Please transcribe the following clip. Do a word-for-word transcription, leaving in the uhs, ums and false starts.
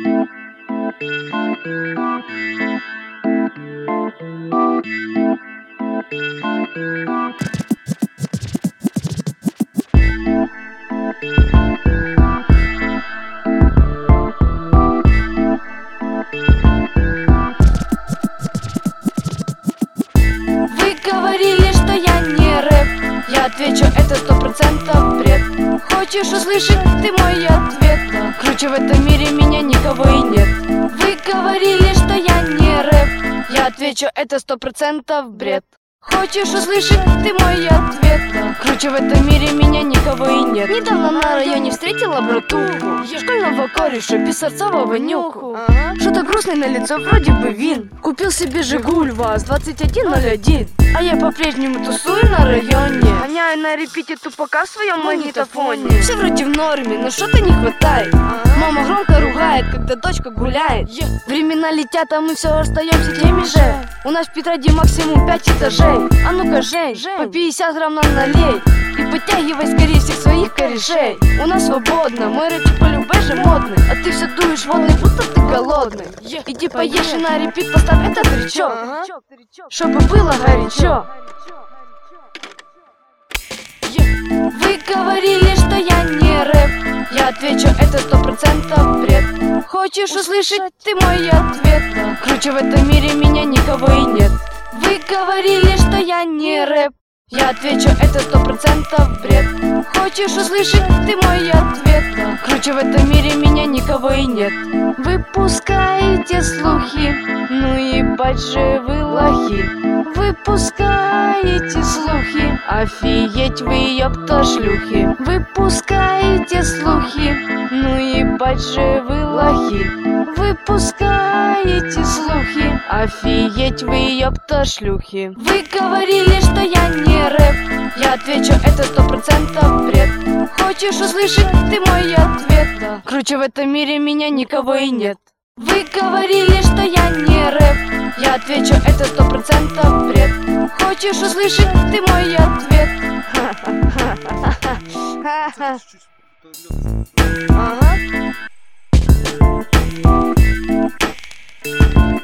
Говорили, что я не рэп. Я отвечу, это сто процентов бред. Хочешь услышать ты мой ответ? Круче в этом мире меня никого и нет. Вы говорили, что я не рэп. Я отвечу, это сто процентов бред. Хочешь услышать ты мой ответ? Круче в этом мире меня никого и нет. Недавно на районе встретила братуху, школьного кореша, писарцового нюху. Что-то грустное на лицо, вроде бы вин. Купил себе Жигуль ВАЗ двадцать один ноль один. А я по-прежнему тусую на районе, гоняю на репите тупака в своем магнитофоне. Все вроде в норме, но что-то не хватает. Мама громко ругает, когда дочка гуляет. Времена летят, а мы все остаемся теми же. У нас в Петраде максимум пять этажей. А ну-ка, Жень, по пятьдесят грамм нам налей и подтягивай скорее всех своих корешей. У нас свободно, мой рэпчик по-любэ же модный. А ты все дуешь водный, будто ты голодный. Иди поешь и на репит поставь этот крючок, чтобы было горячо. Вы говорили, что я не рэп. Я отвечу, это сто процентов бред. Хочешь услышать ты мой ответ? Круче в этом мире меня никого и нет. Вы говорили, что я не рэп. Я отвечу, это сто процентов бред. Хочешь услышать ты мой ответ? Круче в этом мире меня никого и нет. Вы пускаете слухи, ну ебать же вы лохи. Вы пускаете слухи, офигеть вы ёпта шлюхи. Вы пускаете слухи, ну ебать же вы лохи. Вы пускаете слухи, офигеть вы ёпта шлюхи. Вы говорили, что я не рэп. Я отвечу, это сто процентов бред. Хочешь услышать ты мой ответ? Круче в этом мире меня никого и нет. Вы говорили, что я не рэп. Я отвечу, это сто процентов бред. Хочешь услышать ты мой ответ? Ага.